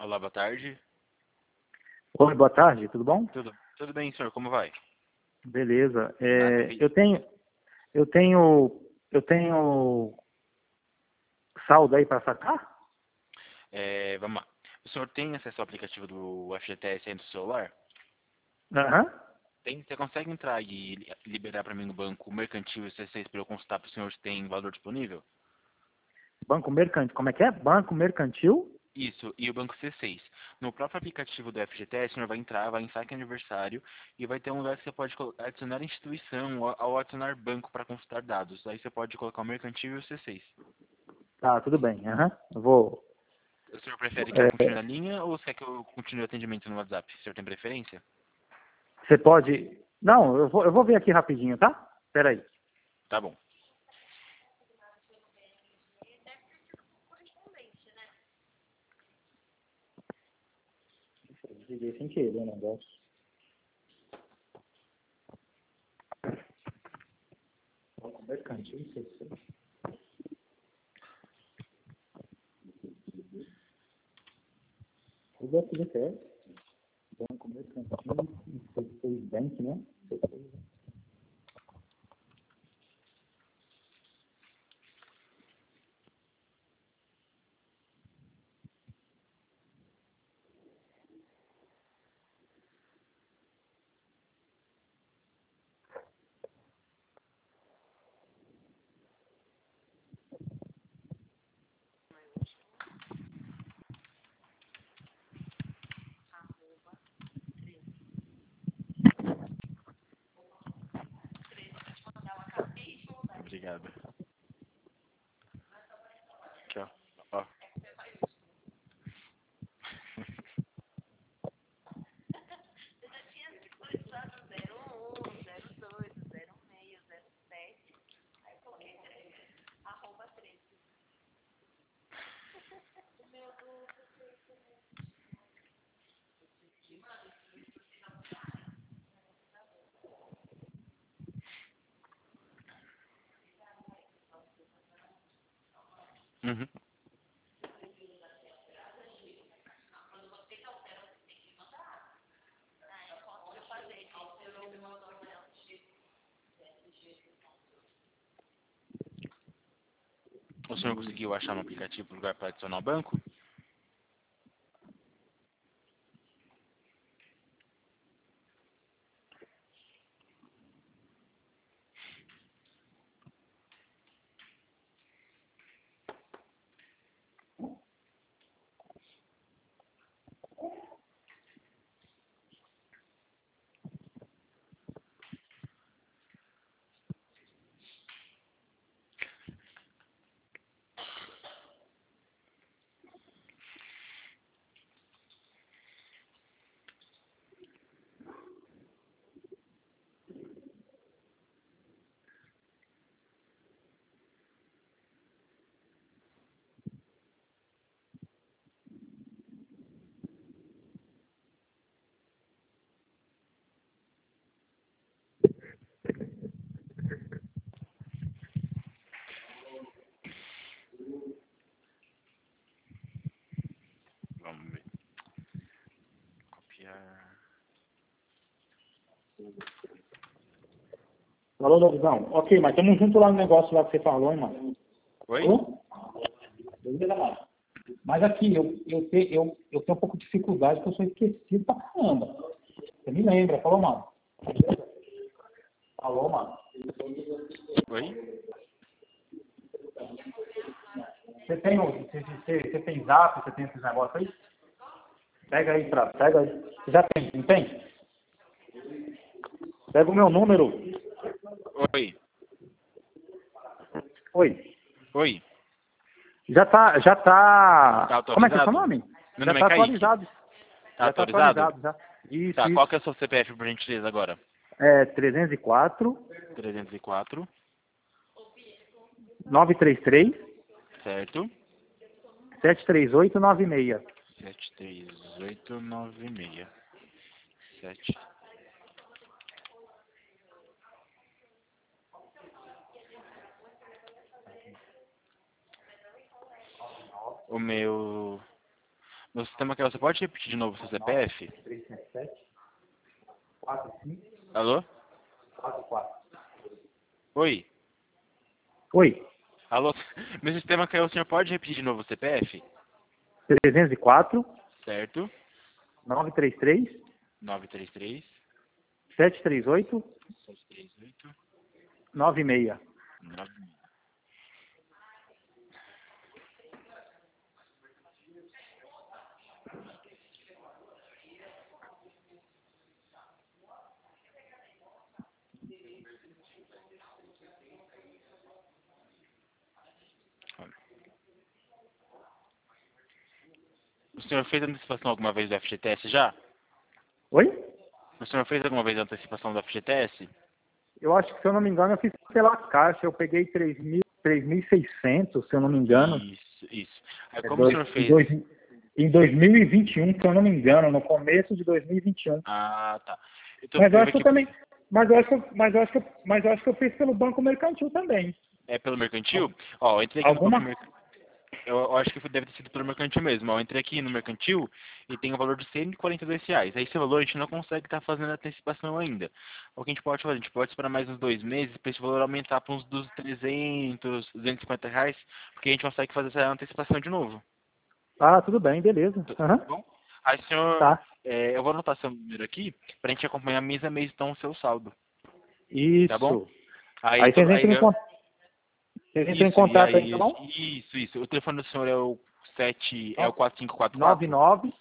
Olá, boa tarde. Oi, boa tarde, tudo bom? Tudo bem, senhor? Como vai? Beleza. Nada, vi. Eu tenho saldo aí para sacar? Vamos lá. O senhor tem acesso ao aplicativo do FGTS aí no celular? Aham. Tem? Você consegue entrar e liberar para mim no banco mercantil e C6 para eu consultar para o senhor se tem valor disponível? Banco Mercantil, como é que é? Banco Mercantil? Isso, e o banco C6. No próprio aplicativo do FGTS, o senhor vai entrar, vai em saque aniversário e vai ter um lugar que você pode adicionar instituição ou ao adicionar banco para consultar dados. Aí você pode colocar o mercantil e o C6. Tá, tudo bem. Aham. Eu vou. O senhor prefere que eu continue é, na linha ou quer que eu continue o atendimento no WhatsApp? O senhor tem preferência? Você pode. Não, eu vou ver aqui rapidinho, tá? Espera aí. Tá bom. Desliguei sem querer o negócio. Banco Mercantil, não sei se. O FGTS, Banco Mercantil, C6 Bank, né? C6. Obrigado. Aqui, ó. Ó. Uhum. O senhor conseguiu achar no aplicativo lugar para adicionar o banco? Vamos ver. Copiar. Alô, Lovisão. Ok, mas estamos junto lá no negócio lá que você falou, hein, mano? Oi? Alô? Beleza, mano? Mas aqui, eu tenho um pouco de dificuldade porque eu sou esquecido pra caramba. Você me lembra, falou, mano? Alô, mano? Oi? Você tem zap, você tem esses negócios aí? Pega aí, pega aí. Você já tem, não tem? Pega o meu número. Oi? Oi. Oi? Já Tá tá. Como é que é seu autorizado? nome? Meu Já nome é tá Kaique. atualizado. Tá Já tá autorizado? atualizado, já. Isso, Tá, qual isso. que é o seu CPF, por gentileza, agora? É 304 304, 933 certo? 73896. 73896. 7. O meu No sistema que você pode repetir de novo o seu CPF? 377 45 Alô? 44. Oi? Oi. Alô? Meu sistema caiu, o senhor pode repetir de novo o CPF? 304 Certo. 933 933 738 738 96. 96. O senhor fez antecipação alguma vez do FGTS já? Oi? O senhor fez alguma vez a antecipação do FGTS? Eu acho que, se eu não me engano, eu fiz pela Caixa. Eu peguei 3.600, se eu não me engano. Isso. Aí, como o senhor fez? Em 2021, se eu não me engano, no começo de 2021. Ah, tá. Mas eu acho que eu também. Mas eu acho que eu fiz pelo Banco Mercantil também. É pelo mercantil? Ó, eu entrei aqui no Alguma? Banco Mercantil. Eu acho que deve ter sido pelo mercantil mesmo. Ó, eu entrei aqui no mercantil e tem o valor de R$ 142. Aí esse valor a gente não consegue estar fazendo a antecipação ainda. O que a gente pode fazer? A gente pode esperar mais uns 2 meses para esse valor aumentar para uns dos R$ 300, R$ 250, porque a gente consegue fazer essa antecipação de novo. Ah, tudo bem, beleza. Tá bom? Aí, senhor, Tá. eu vou anotar seu número aqui para a gente acompanhar mês a mês então o seu saldo. Tá bom? Isso. Aí vocês entram em contato. Vocês entram em contato aí, tá bom? Isso. O telefone do senhor é o 4544?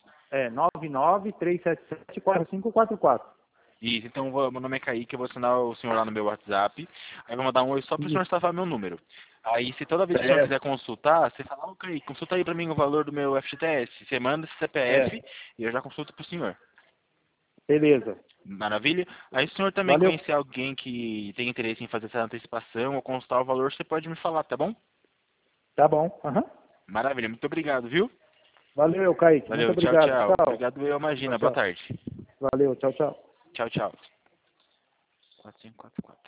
99-377-4544. Isso, então meu nome é Kaique, eu vou assinar o senhor lá no meu WhatsApp. Aí eu vou mandar um oi só para o senhor salvar meu número. Aí, se toda vez que o senhor quiser consultar, você fala, Kaique, consulta aí para mim o valor do meu FGTS. Você manda esse CPF e eu já consulto para o senhor. Beleza. Maravilha. Aí, se o senhor também Valeu. conhecer alguém que tem interesse em fazer essa antecipação ou consultar o valor, você pode me falar, tá bom? Tá bom. Aham. Maravilha, muito obrigado, viu? Valeu, Kaique. Valeu, Muito tchau, obrigado. tchau. Tchau. Obrigado, eu imagina. Tchau, Boa tchau. tarde. Valeu. Tchau, tchau. Tchau, tchau. 4544.